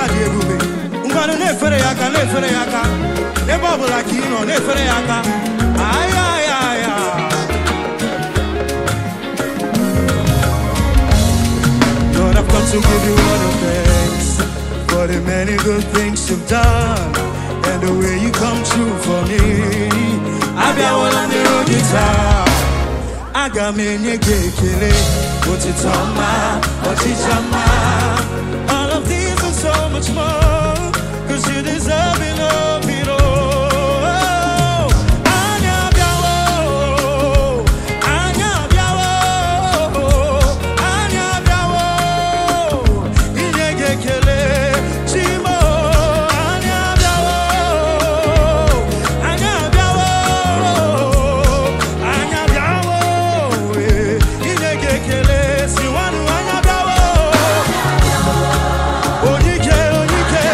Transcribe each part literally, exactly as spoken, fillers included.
nefere yaka, nefere yaka. Ne bubble like you know, nefere yaka. Ay, ay, ay, ay. Lord, I've come to give you all the thanks for the many good things you've done and the way you come true for me. I've been all on the road guitar. I got me in your kele. What's it on my, what's it on my? All of these and so much more, cause you deserve it all, it all. Anya biawo, anya biawo, anya biawo. Inye kele, chimo. Anya biawo, anya biawo, anya biawo. Inye kele, siwanu anya biawo. Onike, onike.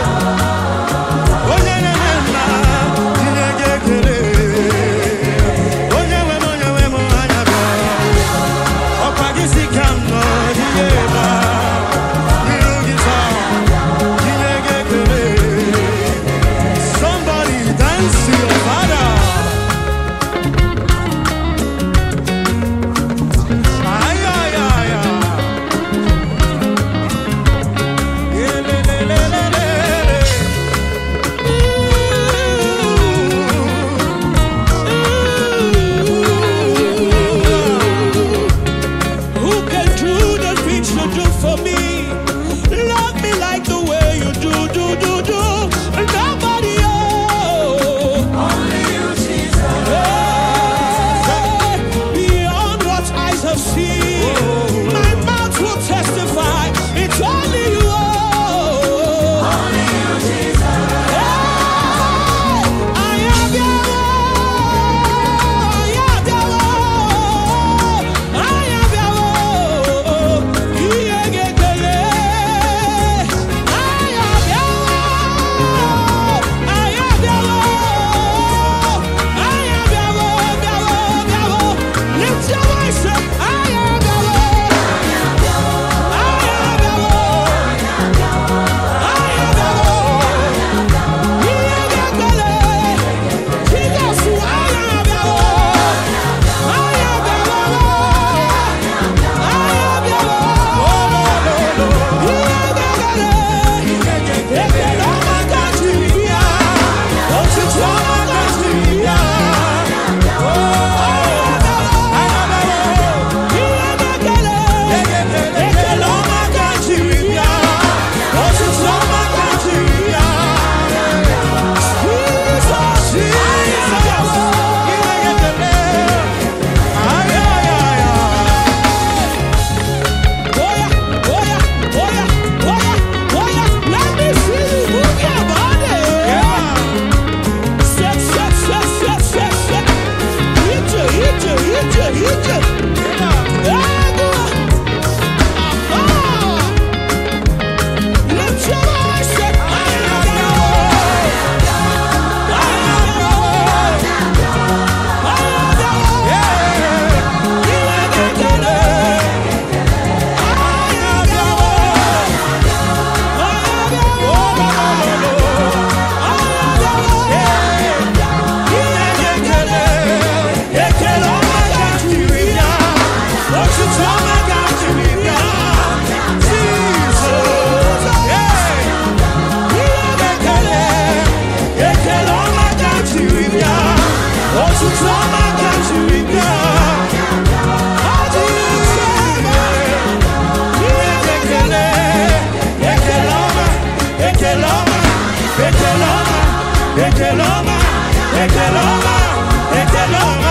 Ekeloma, Ekeloma, Ekeloma,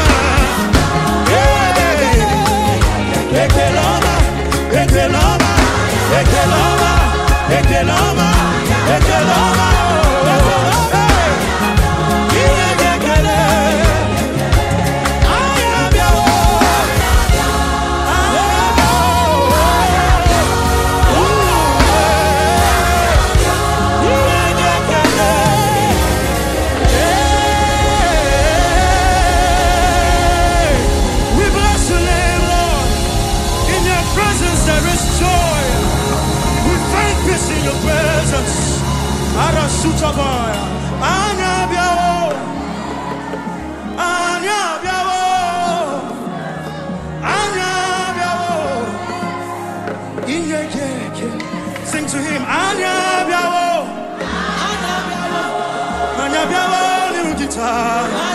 Ekeloma, Ekeloma, Ekeloma, Ekeloma, Ekeloma, to him. Anya biawo, anya biawo ni ujita.